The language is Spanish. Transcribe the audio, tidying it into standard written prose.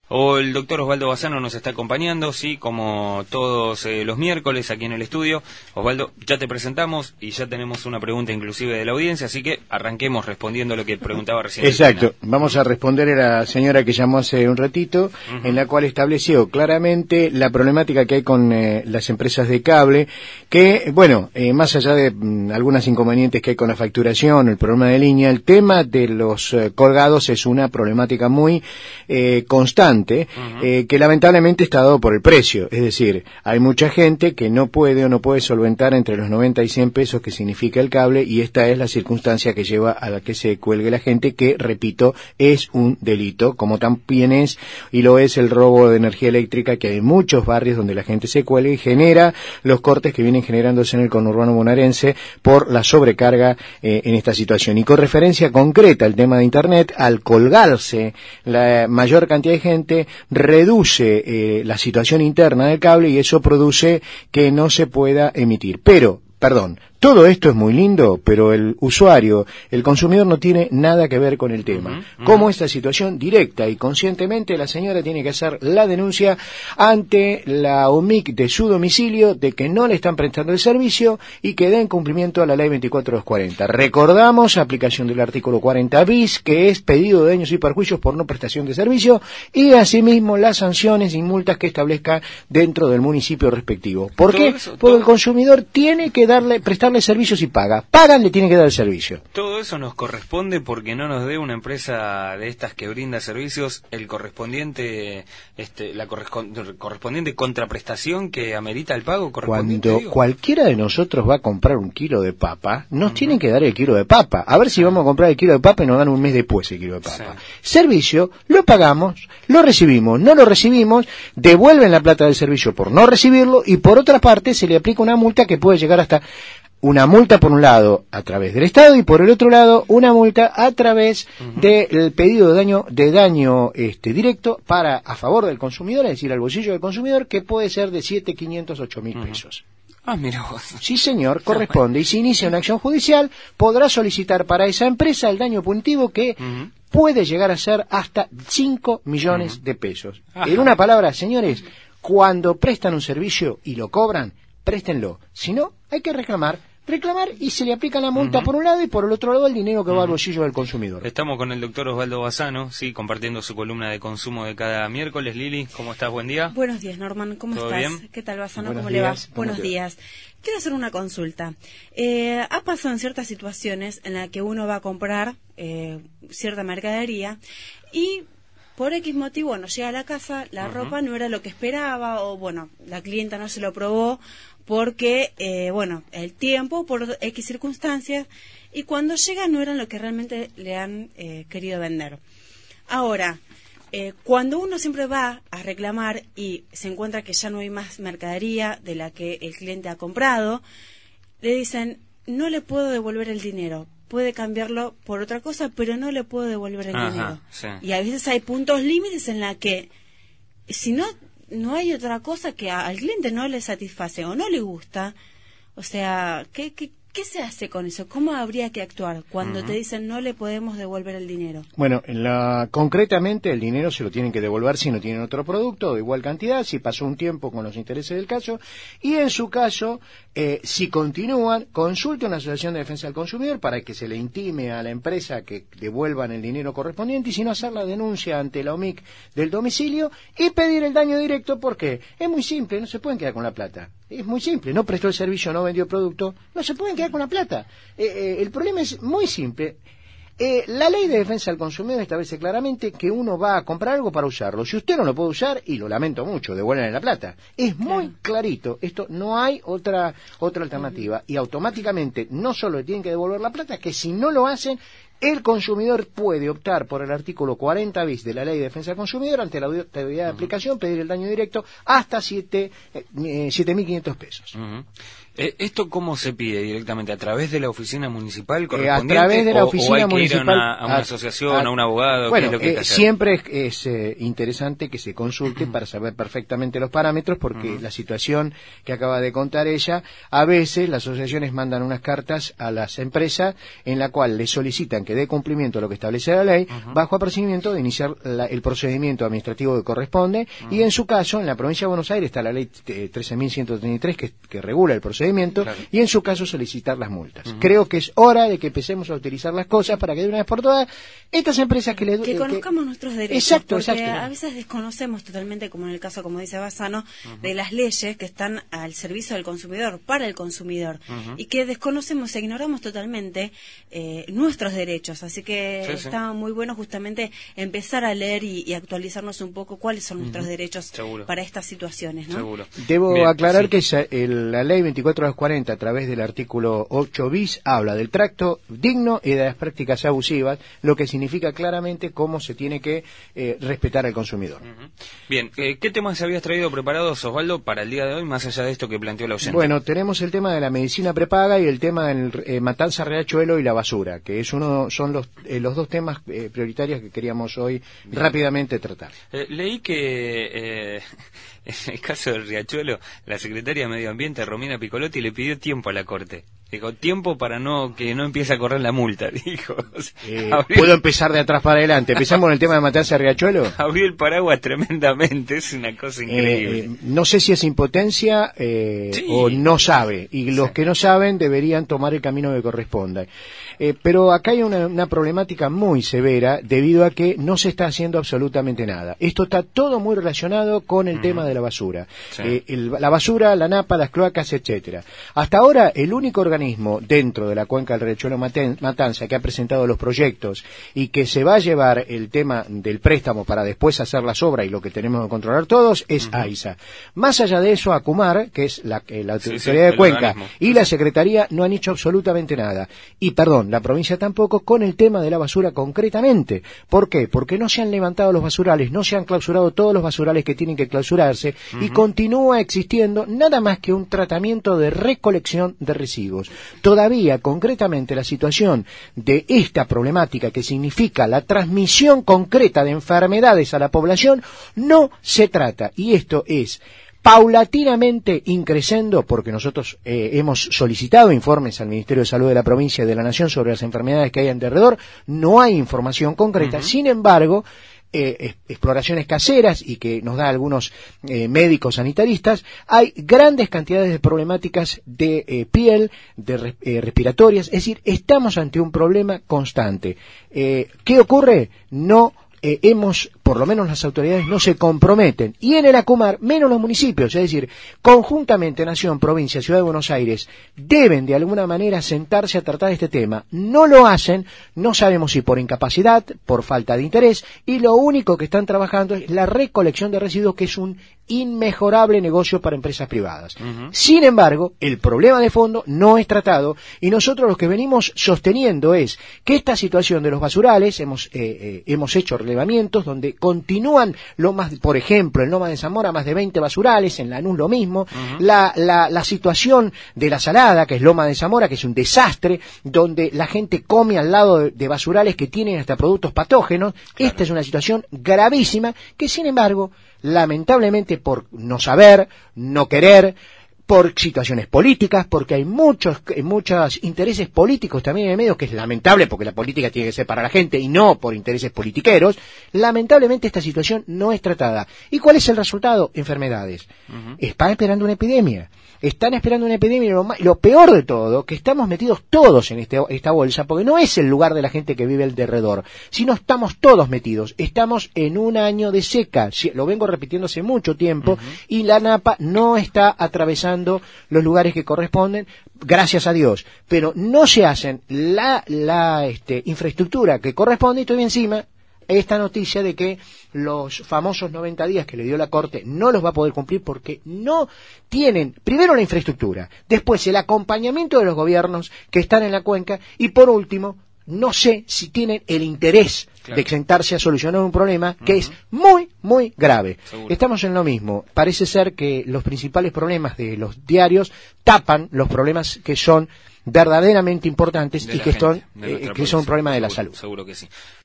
O el doctor Osvaldo Bassano nos está acompañando, sí, como todos los miércoles aquí en el estudio. Osvaldo, ya te presentamos y ya tenemos una pregunta inclusive de la audiencia, así que arranquemos respondiendo lo que preguntaba recién. Exacto, vamos a responder a la señora que llamó hace un ratito, en la cual estableció claramente la problemática que hay con las empresas de cable, que, bueno, más allá de algunos inconvenientes que hay con la facturación, el problema de línea, el tema de los colgados es una problemática muy constante. Que lamentablemente está dado por el precio, es decir, hay mucha gente que no puede solventar entre los 90 y 100 pesos que significa el cable, y esta es la circunstancia que lleva a la que se cuelgue la gente, que, repito, es un delito, como también es y lo es el robo de energía eléctrica, que hay muchos barrios donde la gente se cuelga y genera los cortes que vienen generándose en el conurbano bonaerense por la sobrecarga en esta situación. Y con referencia concreta al tema de Internet, al colgarse la mayor cantidad de gente, reduce la situación interna del cable y eso produce que no se pueda emitir. Todo esto es muy lindo, pero el usuario, el consumidor, no tiene nada que ver con el tema. Como esta situación directa y conscientemente, la señora tiene que hacer la denuncia ante la OMIC de su domicilio de que no le están prestando el servicio y que den cumplimiento a la ley 24240. Recordamos, aplicación del artículo 40 bis, que es pedido de daños y perjuicios por no prestación de servicio, y asimismo las sanciones y multas que establezca dentro del municipio respectivo. ¿Por qué? Porque el consumidor tiene que prestarle servicios y pagan, le tiene que dar el servicio. Todo eso nos corresponde porque no nos dé una empresa de estas que brinda servicios el correspondiente, la correspondiente contraprestación que amerita el pago correspondiente. Cuando cualquiera de nosotros va a comprar un kilo de papa, nos tienen que dar el kilo de papa. A ver si vamos a comprar el kilo de papa y nos dan un mes después el kilo de papa. Servicio, lo pagamos, lo recibimos, no lo recibimos, devuelven la plata del servicio por no recibirlo, y por otra parte se le aplica una multa que puede llegar hasta una multa, por un lado, a través del Estado, y por el otro lado, una multa a través del pedido de daño directo a favor del consumidor, es decir, al bolsillo del consumidor, que puede ser de 7.500 a 8.000 pesos. Ah, mira vos. Sí, señor, corresponde. Y si inicia una acción judicial, podrá solicitar para esa empresa el daño punitivo que puede llegar a ser hasta 5 millones de pesos. En una palabra, señores, cuando prestan un servicio y lo cobran, préstenlo. Si no, hay que reclamar, y se le aplica la multa por un lado, y por el otro lado el dinero que va al bolsillo del consumidor. Estamos con el doctor Osvaldo Bassano, sí, compartiendo su columna de consumo de cada miércoles. Lili, ¿cómo estás? Buen día. Buenos días, Norman, ¿cómo estás? Bien? ¿Qué tal, Bassano? Buenos ¿Cómo días. le va? Buenos días. Quiero hacer una consulta. Ha pasado en ciertas situaciones en las que uno va a comprar cierta mercadería y por X motivo no llega a la casa, la ropa no era lo que esperaba, o bueno, la clienta no se lo probó porque, el tiempo, por X circunstancias, y cuando llega no eran lo que realmente le han querido vender. Ahora, cuando uno siempre va a reclamar y se encuentra que ya no hay más mercadería de la que el cliente ha comprado, le dicen, no le puedo devolver el dinero. Puede cambiarlo por otra cosa, pero no le puedo devolver el dinero. Sí. Y a veces hay puntos límites en la que, si no hay otra cosa que al cliente no le satisface o no le gusta, o sea, ¿qué se hace con eso? ¿Cómo habría que actuar cuando te dicen no le podemos devolver el dinero? Bueno, concretamente el dinero se lo tienen que devolver si no tienen otro producto de igual cantidad, si pasó un tiempo con los intereses del caso, y en su caso, si continúan, consulte una asociación de defensa del consumidor para que se le intime a la empresa que devuelvan el dinero correspondiente, y si no, hacer la denuncia ante la OMIC del domicilio y pedir el daño directo, porque es muy simple, no se pueden quedar con la plata. Es muy simple, no prestó el servicio, no vendió el producto, no se pueden quedar con la plata. El problema es muy simple. La ley de defensa del consumidor establece claramente que uno va a comprar algo para usarlo. Si usted no lo puede usar, y lo lamento mucho, devuélvanle la plata. Es muy clarito, esto no hay otra alternativa. Y automáticamente no solo le tienen que devolver la plata, que si no lo hacen, el consumidor puede optar por el artículo 40 bis de la Ley de Defensa del Consumidor ante la autoridad de aplicación, pedir el daño directo hasta 7.500 pesos. ¿Esto cómo se pide directamente? ¿A través de la oficina municipal correspondiente? A través de la oficina municipal. ¿O hay que ir a una asociación, a un abogado? Bueno, ¿qué es lo que hay que hacer? siempre es interesante que se consulte para saber perfectamente los parámetros, porque la situación que acaba de contar ella, a veces las asociaciones mandan unas cartas a las empresas en la cual le solicitan que que dé cumplimiento a lo que establece la ley, bajo apercibimiento de iniciar el procedimiento administrativo que corresponde, y en su caso, en la provincia de Buenos Aires está la ley 13.133 que regula el procedimiento, claro, y en su caso solicitar las multas. Creo que es hora de que empecemos a utilizar las cosas para que de una vez por todas estas empresas que conozcamos nuestros derechos, exacto, porque exacto, a veces desconocemos totalmente, como en el caso, como dice Bassano, de las leyes que están al servicio del consumidor, para el consumidor, y que desconocemos e ignoramos totalmente nuestros derechos, así que está muy bueno justamente empezar a leer y actualizarnos un poco cuáles son nuestros derechos para estas situaciones, ¿no? Seguro. Debo aclarar que la ley 24/40, a través del artículo 8 bis, habla del trato digno y de las prácticas abusivas, lo que significa claramente cómo se tiene que respetar al consumidor. Bien, ¿qué temas habías traído preparados, Osvaldo, para el día de hoy, más allá de esto que planteó la oyente? Bueno, tenemos el tema de la medicina prepaga y el tema del Matanza, Riachuelo y la basura, que son los dos temas prioritarios que queríamos hoy rápidamente tratar. Leí que en el caso del Riachuelo, la secretaria de Medio Ambiente, Romina Piccolotti, le pidió tiempo a la Corte. Dijo, tiempo para que no empiece a correr la multa, dijo. O sea, puedo empezar de atrás para adelante. Empezamos con el tema de Matanza, Riachuelo. Abrió el paraguas tremendamente, es una cosa increíble. No sé si es impotencia o no sabe, y los que no saben deberían tomar el camino que corresponda. Pero acá hay una problemática muy severa debido a que no se está haciendo absolutamente nada. Esto está todo muy relacionado con el tema de la basura. La basura, la napa, las cloacas, etcétera. Hasta ahora el único organismo dentro de la cuenca del Riachuelo Matanza que ha presentado los proyectos y que se va a llevar el tema del préstamo para después hacer las obras y lo que tenemos que controlar todos es AISA. Más allá de eso, ACUMAR, que es la Autoridad de Cuenca, organismo, y la Secretaría no han hecho absolutamente nada. Y perdón, la provincia tampoco, con el tema de la basura concretamente. ¿Por qué? Porque no se han levantado los basurales, no se han clausurado todos los basurales que tienen que clausurarse, y continúa existiendo nada más que un tratamiento de recolección de residuos. Todavía, concretamente, la situación de esta problemática que significa la transmisión concreta de enfermedades a la población no se trata, y esto es paulatinamente increciendo, porque nosotros hemos solicitado informes al Ministerio de Salud de la provincia y de la Nación sobre las enfermedades que hay alrededor, no hay información concreta. Sin embargo, exploraciones caseras y que nos da algunos médicos sanitaristas, hay grandes cantidades de problemáticas de piel, de respiratorias, es decir, estamos ante un problema constante. ¿Qué ocurre? Por lo menos las autoridades no se comprometen, y en el ACUMAR, menos los municipios, es decir, conjuntamente Nación, Provincia, Ciudad de Buenos Aires, deben de alguna manera sentarse a tratar este tema. No lo hacen, no sabemos si por incapacidad, por falta de interés, y lo único que están trabajando es la recolección de residuos, que es un inmejorable negocio para empresas privadas. Sin embargo, el problema de fondo no es tratado, y nosotros lo que venimos sosteniendo es que esta situación de los basurales, hemos hecho relevamientos donde continúan por ejemplo, en Loma de Zamora más de 20 basurales, en Lanús lo mismo, la situación de la Salada, que es Loma de Zamora, que es un desastre, donde la gente come al lado de basurales que tienen hasta productos patógenos. Claro. Esta es una situación gravísima que, sin embargo, lamentablemente por no saber, no querer, por situaciones políticas, porque hay muchos intereses políticos también en el medio, que es lamentable, porque la política tiene que ser para la gente y no por intereses politiqueros. Lamentablemente esta situación no es tratada. ¿Y cuál es el resultado? Enfermedades. Están esperando una epidemia. Están esperando una epidemia, y lo peor de todo, que estamos metidos todos en esta bolsa, porque no es el lugar de la gente que vive alrededor, sino estamos todos metidos. Estamos en un año de seca, lo vengo repitiendo hace mucho tiempo, y la napa no está atravesando los lugares que corresponden, gracias a Dios, pero no se hacen la infraestructura que corresponde, y estoy encima esta noticia de que los famosos 90 días que le dio la Corte no los va a poder cumplir porque no tienen, primero, la infraestructura, después el acompañamiento de los gobiernos que están en la cuenca, y por último, no sé si tienen el interés de sentarse a solucionar un problema que es muy, muy grave. Seguro. Estamos en lo mismo. Parece ser que los principales problemas de los diarios tapan los problemas que son verdaderamente importantes y que son un problema de la salud. Seguro que sí.